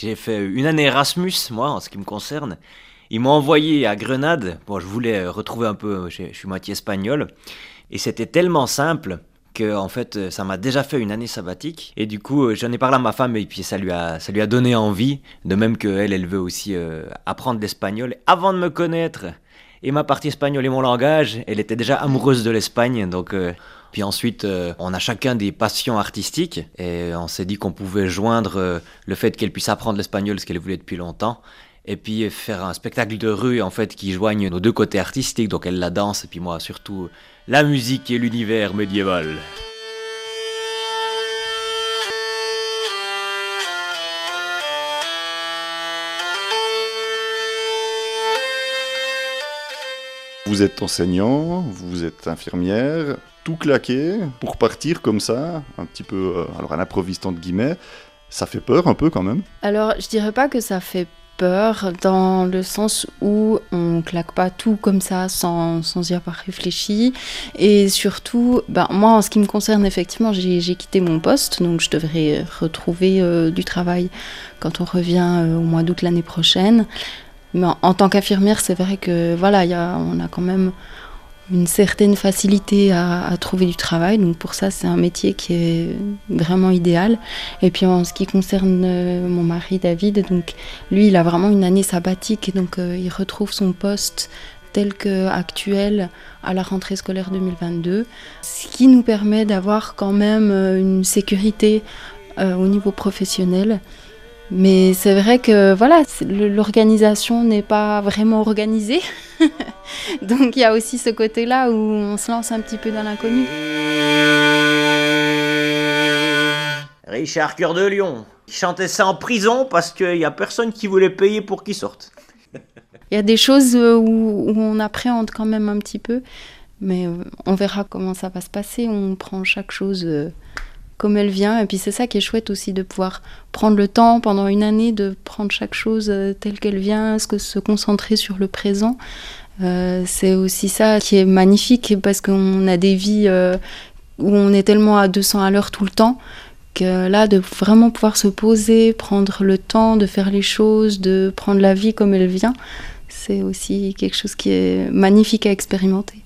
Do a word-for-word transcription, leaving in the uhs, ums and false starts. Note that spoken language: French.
J'ai fait une année Erasmus, moi, en ce qui me concerne. Ils m'ont envoyé à Grenade. Bon, je voulais retrouver un peu, je je suis moitié espagnol. Et c'était tellement simple que, en fait, ça m'a déjà fait une année sabbatique. Et du coup, j'en ai parlé à ma femme et puis ça lui a, ça lui a donné envie. De même qu'elle, elle veut aussi euh, apprendre l'espagnol. Avant de me connaître et ma partie espagnole et mon langage, elle était déjà amoureuse de l'Espagne. Donc, euh, puis ensuite, euh, on a chacun des passions artistiques. Et on s'est dit qu'on pouvait joindre euh, le fait qu'elle puisse apprendre l'espagnol, ce qu'elle voulait depuis longtemps. Et puis faire un spectacle de rue en fait qui joigne nos deux côtés artistiques, donc elle la danse et puis moi surtout la musique et l'univers médiéval. Vous êtes enseignant, vous êtes infirmière, tout claqué pour partir comme ça, un petit peu, euh, alors à l'improviste entre guillemets, ça fait peur un peu quand même. Alors, je dirais pas que ça fait peur dans le sens où on claque pas tout comme ça sans, sans y avoir réfléchi. Et surtout, ben, moi, en ce qui me concerne, effectivement, j'ai, j'ai quitté mon poste, donc je devrais retrouver euh, du travail quand on revient euh, au mois d'août l'année prochaine. Mais en, en tant qu'infirmière, c'est vrai que voilà, y a, on a quand même une certaine facilité à, à trouver du travail. Donc pour ça, c'est un métier qui est vraiment idéal. Et puis en ce qui concerne euh, mon mari David, donc lui, il a vraiment une année sabbatique et donc euh, il retrouve son poste tel qu'actuel à la rentrée scolaire deux mille vingt-deux, ce qui nous permet d'avoir quand même euh, une sécurité euh, au niveau professionnel. Mais c'est vrai que voilà, l'organisation n'est pas vraiment organisée. Donc il y a aussi ce côté-là où on se lance un petit peu dans l'inconnu. Richard Cœur de Lion, il chantait ça en prison parce qu'il n'y a personne qui voulait payer pour qu'il sorte. Il y a des choses où, où on appréhende quand même un petit peu, mais on verra comment ça va se passer. On prend chaque chose comme elle vient. Et puis c'est ça qui est chouette aussi, de pouvoir prendre le temps pendant une année, de prendre chaque chose telle qu'elle vient, se, se concentrer sur le présent. Euh, c'est aussi ça qui est magnifique, parce qu'on a des vies euh, où on est tellement à deux cents à l'heure tout le temps, que là, de vraiment pouvoir se poser, prendre le temps de faire les choses, de prendre la vie comme elle vient, c'est aussi quelque chose qui est magnifique à expérimenter.